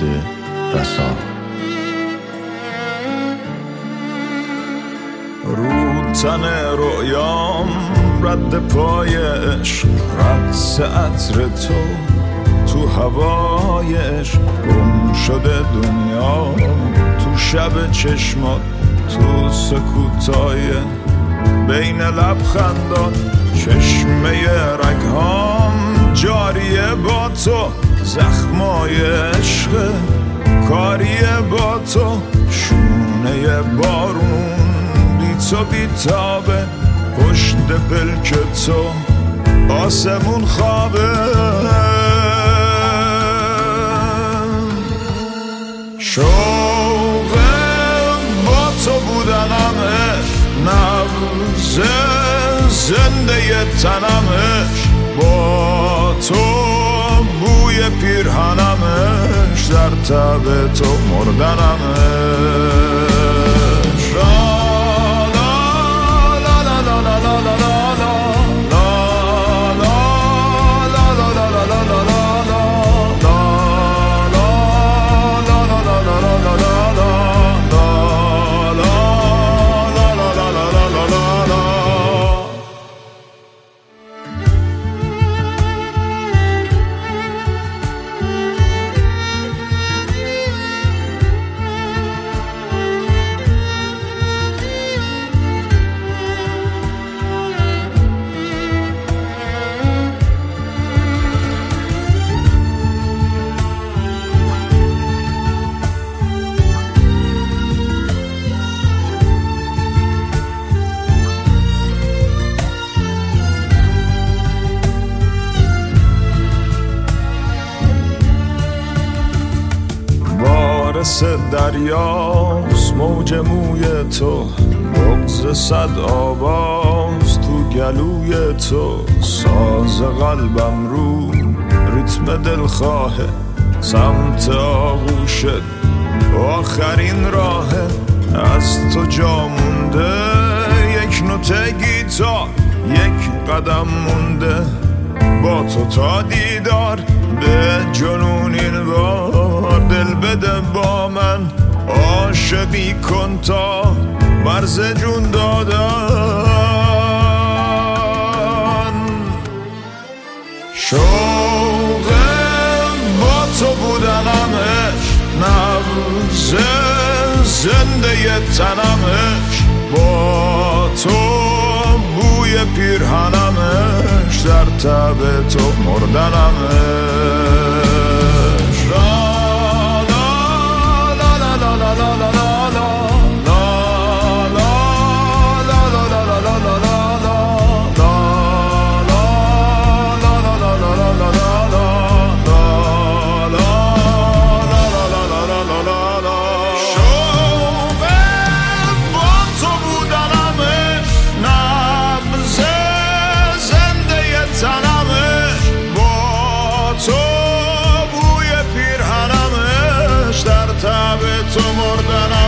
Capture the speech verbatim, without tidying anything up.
شده رسا. رو تن رویام رد پای عشق، رقص عطر تو تو هوای عشق، گم شده دنیا تو شب چشمات، تو سکوتای بین لبخندات، چشمه رگهام جاریه با تو، زخمای عشق کاریه با تو، شونه بارون بی تو بیتابه، پشت پلک تو آسمون خوابه. شوق با تو بودنمش، نبض زنده تنمش، با تو بوی پیرهنمش، در تب تو مردنمش. وارث دریاست موج موی تو، بغض صد آواز تو گلوی تو، ساز قلبم رو ریتم دلخواهه، سمت آغوشت آخرین راهه، از تو جا مونده یک نوت گیتار، یک قدم مونده با تو تا دیدار، به جنون این بار دل بده با من، عاشقی کن تا مرز جون دادن. شوق با تو بودنمش، نبض زنده تنمش، با تو بوی پیرهنمش، در تب تو مردنمش. تو بوی پیرهنمش، در تب تو مردنم.